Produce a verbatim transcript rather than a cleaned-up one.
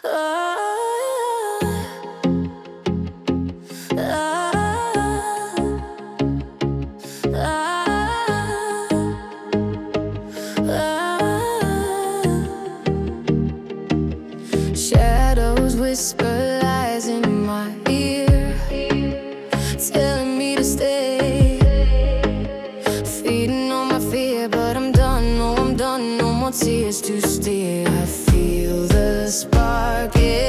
Shadows whisper lies in my ear, telling me to stay, feeding on my fear. But I'm done, no, I'm done, no more tears to steer. I feel the spark.